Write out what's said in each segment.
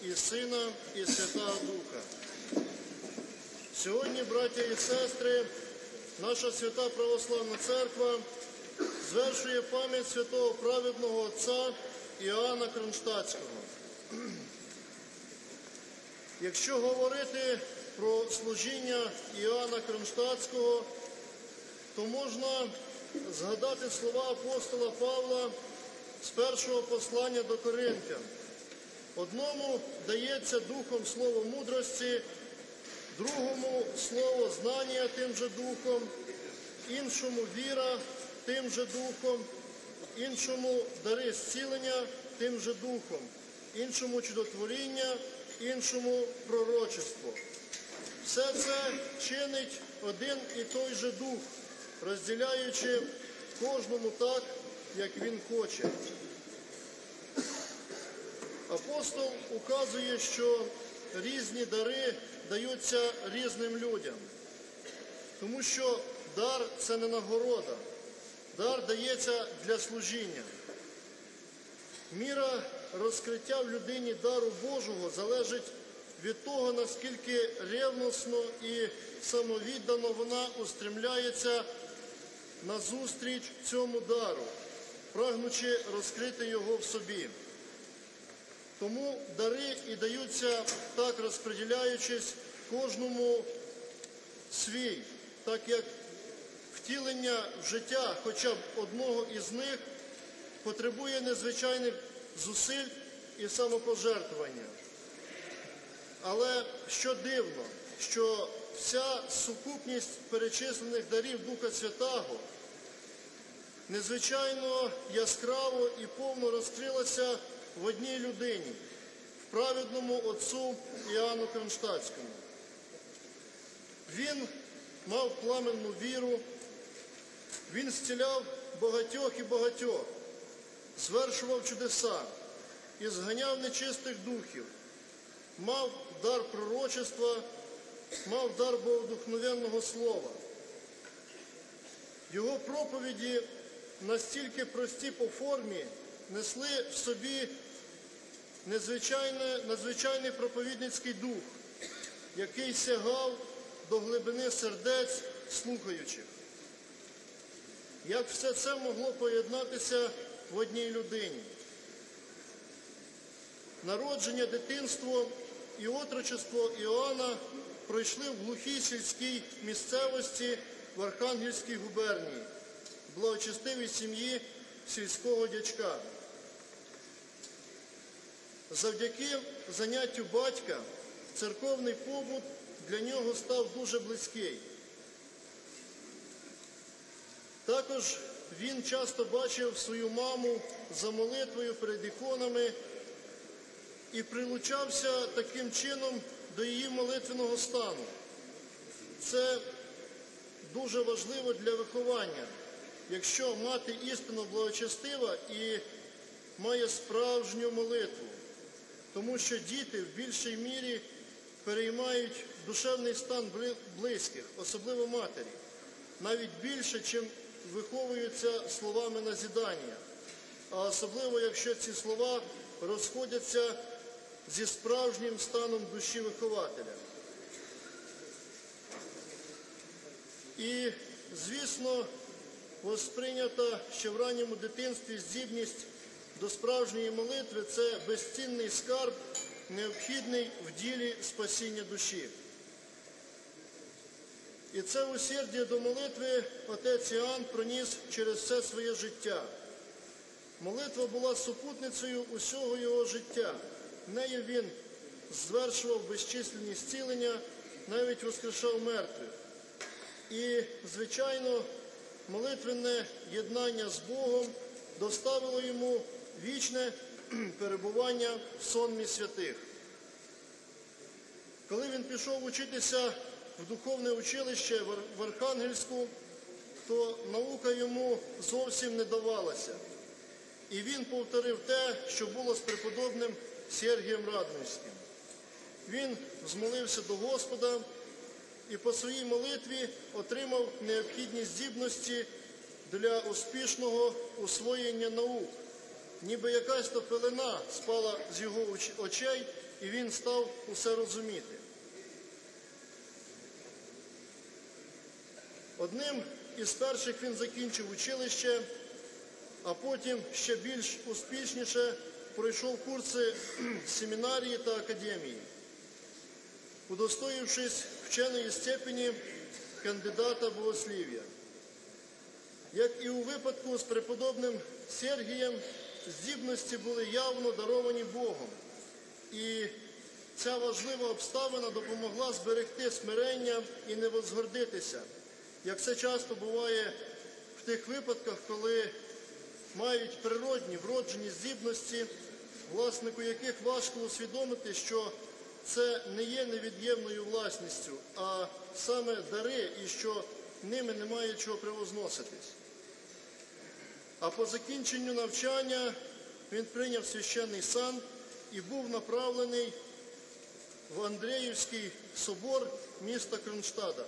і Сина, і Святого Духа. Сьогодні, браття і сестри, наша Свята Православна Церква звершує пам'ять святого праведного отця Іоанна Кронштадтського. Якщо говорити про служіння Іоанна Кронштадтського, то можна згадати слова апостола Павла з першого послання до Коринтян. Одному дається Духом слово мудрості, другому слово знання тим же Духом, іншому віра тим же Духом, іншому дари зцілення тим же Духом, іншому чудотворіння, іншому пророчество. Все це чинить один і той же Дух, розділяючи кожному так, як він хоче. Апостол указує, що різні дари даються різним людям, тому що дар – це не нагорода, дар дається для служіння. Міра розкриття в людині дару Божого залежить від того, наскільки ревносно і самовіддано вона устремляється назустріч цьому дару, прагнучи розкрити його в собі. Тому дари і даються так, розподіляючись кожному свій, так як втілення в життя хоча б одного із них потребує незвичайних зусиль і самопожертвування. Але що дивно, що вся сукупність перечислених дарів Духа Святого незвичайно яскраво і повно розкрилася в одній людині, в праведному отцу Іоанну Кронштадтському. Він мав пламенну віру, він зціляв багатьох і багатьох, звершував чудеса і зганяв нечистих духів, мав дар пророчества, мав дар богодухновенного слова. Його проповіді, настільки прості по формі, несли в собі надзвичайний проповідницький дух, який сягав до глибини сердець слухаючих. Як все це могло поєднатися в одній людині? Народження, дитинство і отрочество Іоанна пройшли в глухій сільській місцевості в Архангельській губернії, в благочестивій сім'ї сільського дячка. Завдяки заняттю батька церковний побут для нього став дуже близький. Також він часто бачив свою маму за молитвою перед іконами і прилучався таким чином до її молитвеного стану. Це дуже важливо для виховання. Якщо мати істинно благочестива і має справжню молитву, тому що діти в більшій мірі переймають душевний стан близьких, особливо матері, навіть більше, чим виховуються словами назідання, а особливо, якщо ці слова розходяться зі справжнім станом душі вихователя. І, звісно, восприйнята ще в ранньому дитинстві здібність до справжньої молитви – це безцінний скарб, необхідний в ділі спасіння душі. І це усердя до молитви отець Іоанн проніс через все своє життя. Молитва була супутницею усього його життя. Нею він звершував безчисленні зцілення, навіть воскрешав мертвих. І, звичайно, молитвенне єднання з Богом доставило йому вічне перебування в сонмі святих. Коли він пішов учитися в духовне училище в Архангельську, то наука йому зовсім не давалася. І він повторив те, що було з преподобним Сергієм Радонежським. Він змолився до Господа і по своїй молитві отримав необхідні здібності для успішного усвоєння наук, ніби якась то пелена спала з його очей, і він став усе розуміти. Одним із перших він закінчив училище, а потім ще більш успішніше пройшов курси семінарії та академії, удостоївшись вченої степені кандидата богослів'я. Як і у випадку з преподобним Сергієм, здібності були явно даровані Богом. І ця важлива обставина допомогла зберегти смирення і не возгордитися, як це часто буває в тих випадках, коли мають природні, вроджені здібності, власнику яких важко усвідомити, що це не є невід'ємною власністю, а саме дари, і що ними немає чого превозноситись. А по закінченню навчання він прийняв священний сан і був направлений в Андріївський собор міста Кронштадта.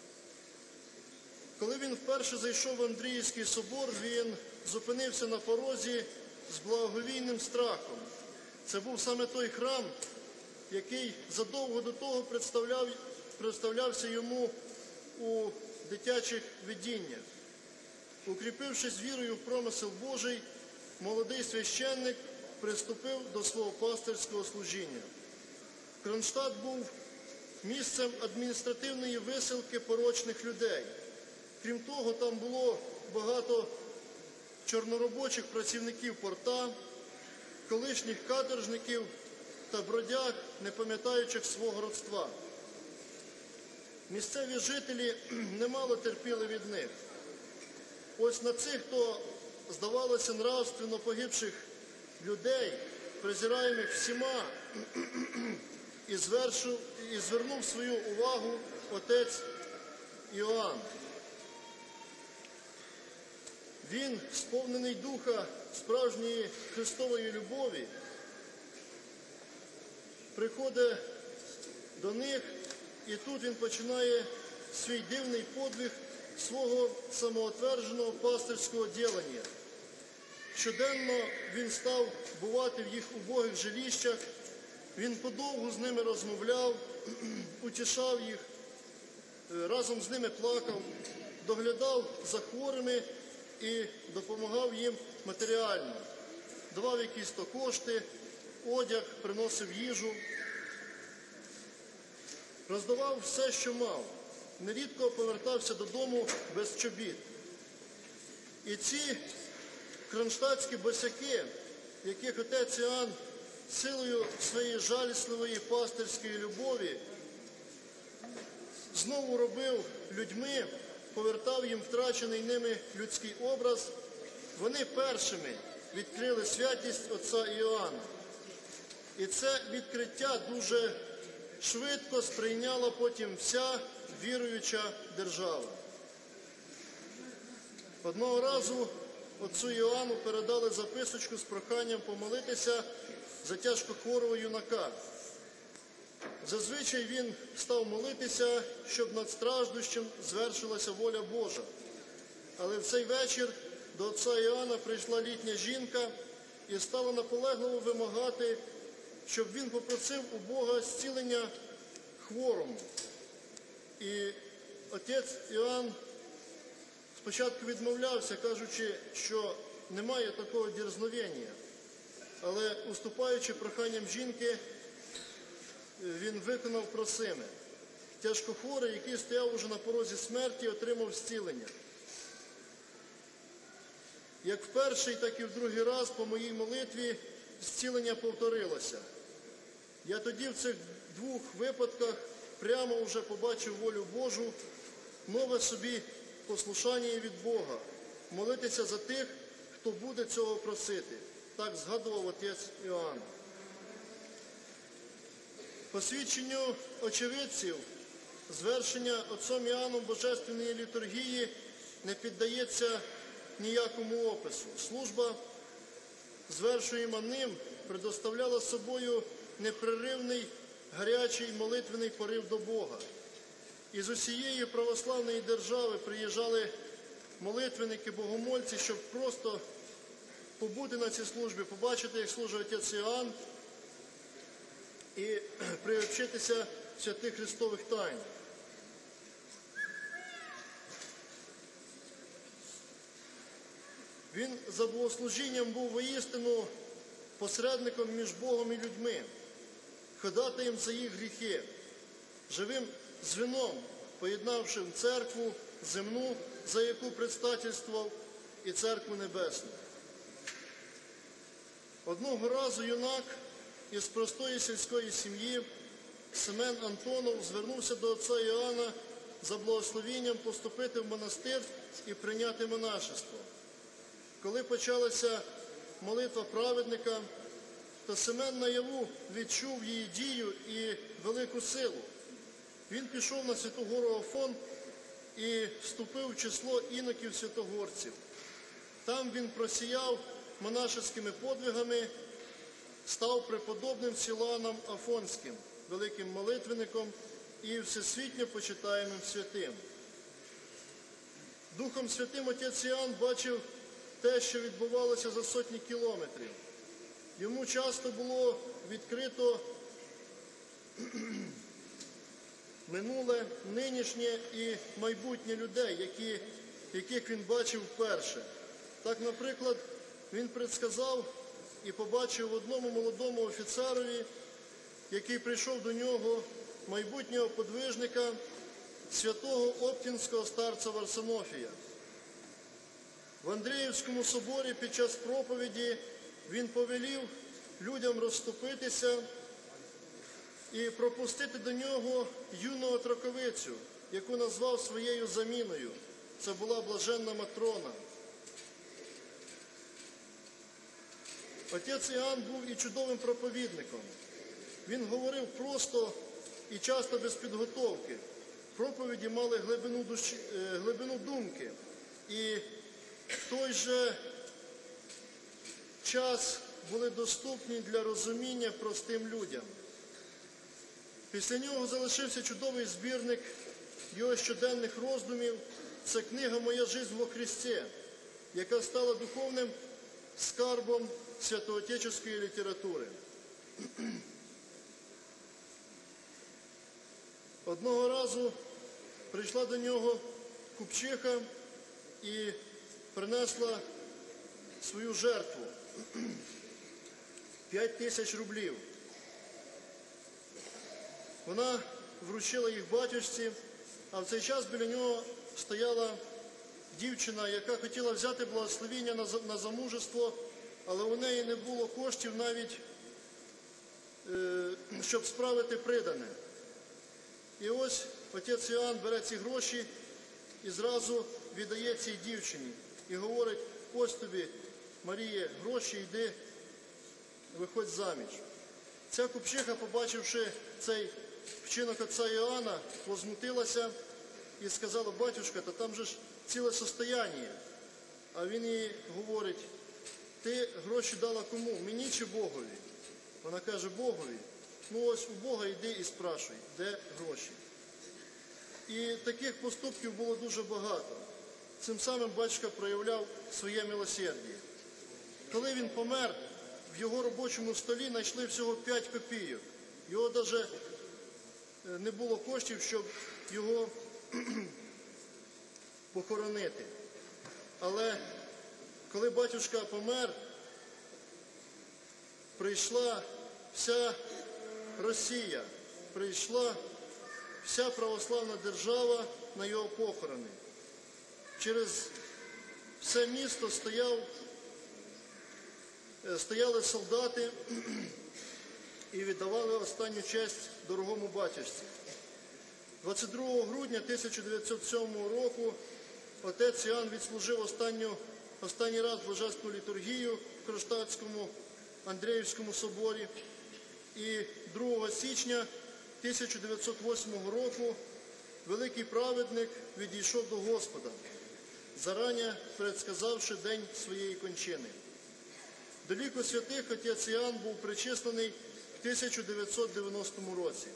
Коли він вперше зайшов в Андріївський собор, він зупинився на порозі з благовійним страхом. Це був саме той храм, який задовго до того представлявся йому у дитячих видіннях. Укріпившись вірою в промисел Божий, молодий священник приступив до свого пастирського служіння. Кронштадт був місцем адміністративної висилки порочних людей. Крім того, там було багато чорноробочих працівників порта, колишніх каторжників та бродяг, не пам'ятаючих свого родства. Місцеві жителі немало терпіли від них. Ось на цих, хто, здавалося, нравственно погибших людей, презираємих всіма, і звернув свою увагу отець Іоанн. Він, сповнений духа справжньої Христової любові, приходить до них, і тут він починає свій дивний подвиг свого самоотвердженого пастирського ділення. Щоденно він став бувати в їх убогих жилищах, він подовгу з ними розмовляв, утішав їх, разом з ними плакав, доглядав за хворими і допомагав їм матеріально. Давав якісь то кошти, одяг, приносив їжу, роздавав все, що мав. Нерідко повертався додому без чобіт. І ці кронштадтські босяки, яких отець Іоанн силою своєї жалісливої пастирської любові знову робив людьми, повертав їм втрачений ними людський образ, вони першими відкрили святість отця Іоанна. І це відкриття дуже швидко сприйняла потім вся віруюча держава. Одного разу отцю Іоанну передали записочку з проханням помолитися за тяжкохворого юнака. Зазвичай він став молитися, щоб над страждущим звершилася воля Божа. Але в цей вечір до отця Іоанна прийшла літня жінка і стала наполегливо вимагати, щоб він попросив у Бога зцілення хворому. І отець Іоанн спочатку відмовлявся, кажучи, що немає такого дерзновення. Але, уступаючи проханням жінки, він виконав просиме. Тяжкохворий, який стояв уже на порозі смерті, отримав зцілення. Як в перший, так і в другий раз по моїй молитві зцілення повторилося. Я тоді в цих двох випадках прямо вже побачив волю Божу, нове собі послушання від Бога, молитися за тих, хто буде цього просити. Так згадував отець Іоанн. По свідченню очевидців, звершення отцом Іоанном Божественної літургії не піддається ніякому опису. Служба, звершуєма ним, предоставляла собою непреривний, гарячий молитвений порив до Бога. Із усієї православної держави приїжджали молитвенники, богомольці, щоб просто побути на цій службі, побачити, як служить отець Іоанн, і приобщитися святих Христових тайн. Він за богослужінням був воістину посередником між Богом і людьми, ходатаєм за їх гріхи, живим звіном, поєднавши церкву земну, за яку предстательствував, і церкву небесну. Одного разу юнак із простої сільської сім'ї Семен Антонов звернувся до отця Іоанна за благословінням поступити в монастир і прийняти монашество. Коли почалася молитва праведника, то Семен наяву відчув її дію і велику силу. Він пішов на Святу гору Афон і вступив в число іноків святогорців. Там він просіяв монашеськими подвигами, став преподобним Силуаном Афонським, великим молитвенником і всесвітньо почитаємим святим. Духом Святим отець Іоанн бачив те, що відбувалося за сотні кілометрів. Йому часто було відкрито минуле, нинішнє і майбутнє людей, яких він бачив вперше. Так, наприклад, він предсказав і побачив в одному молодому офіцерові, який прийшов до нього, майбутнього подвижника, святого Оптінського старця Варсонофія. В Андріївському соборі під час проповіді він повелів людям розступитися і пропустити до нього юну отроковицю, яку назвав своєю заміною. Це була блаженна Матрона. Отець Іоанн був і чудовим проповідником. Він говорив просто і часто без підготовки. Проповіді мали глибину думки. І в той же час були доступні для розуміння простим людям. Після нього залишився чудовий збірник його щоденних роздумів. Це книга «Моя жизнь во Христі», яка стала духовним скарбом святоотечеської літератури. Одного разу прийшла до нього купчиха і принесла свою жертву – 5000 рублів. Вона вручила їх батюшці, а в цей час біля нього стояла дівчина, яка хотіла взяти благословіння на замужество, але у неї не було коштів навіть, щоб справити придане. І ось отець Іоанн бере ці гроші і зразу віддає цій дівчині. І говорить: ось тобі, Маріє, гроші, йди, виходь заміж. Ця купчиха, побачивши цей вчинок отця Іоанна, возмутилася і сказала: батюшка, та там же ж ціле состояння. А він їй говорить: ти гроші дала кому? Мені чи Богові? Вона каже: Богові. Ну ось у Бога йди і спрашуй, де гроші. І таких поступків було дуже багато. Цим самим батюшка проявляв своє милосердя. Коли він помер, в його робочому столі знайшли всього 5 копійок. Його навіть не було коштів, щоб його похоронити. Але коли батюшка помер, прийшла вся Росія, прийшла вся православна держава на його похорони. Через все місто стояли солдати і віддавали останню честь дорогому батюшці. 22 грудня 1907 року отець Іоанн відслужив останній раз божественну літургію в Кронштадтському Андріївському соборі. І 2 січня 1908 року великий праведник відійшов до Господа, зарані предсказавши день своєї кончини. До ліку святих отець Іоанн був причислений в 1990 році.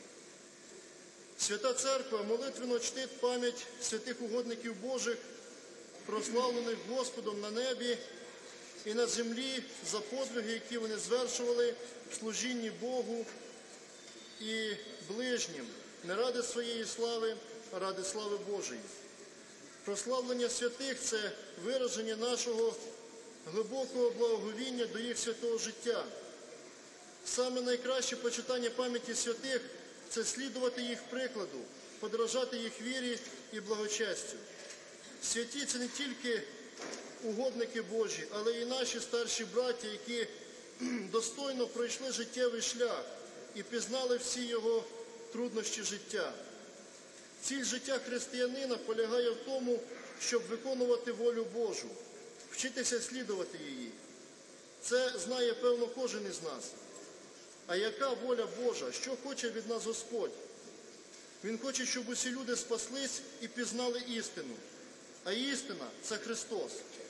Свята Церква молитвенно чтить пам'ять святих угодників Божих, прославлених Господом на небі і на землі за подвиги, які вони звершували в служінні Богу і ближнім, не ради своєї слави, а ради слави Божої. Прославлення святих – це вираження нашого глибокого благоговіння до їх святого життя. Саме найкраще почитання пам'яті святих – це слідувати їх прикладу, подражати їх вірі і благочестю. Святі – це не тільки угодники Божі, але і наші старші браття, які достойно пройшли життєвий шлях і пізнали всі його труднощі життя. Ціль життя християнина полягає в тому, щоб виконувати волю Божу, вчитися слідувати її. Це знає, певно, кожен із нас. А яка воля Божа? Що хоче від нас Господь? Він хоче, щоб усі люди спаслись і пізнали істину. А істина – це Христос.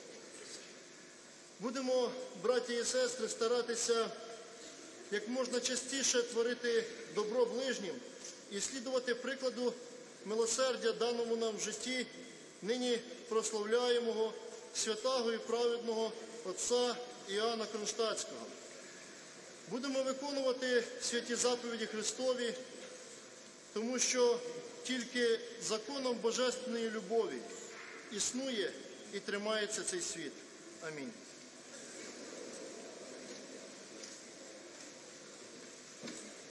Будемо, браті і сестри, старатися як можна частіше творити добро ближнім і слідувати прикладу милосердя, даному нам в житті нині прославляємого святого і праведного отця Іоанна Кронштадтського. Будемо виконувати святі заповіді Христові, тому що тільки законом божественної любові існує і тримається цей світ. Амінь.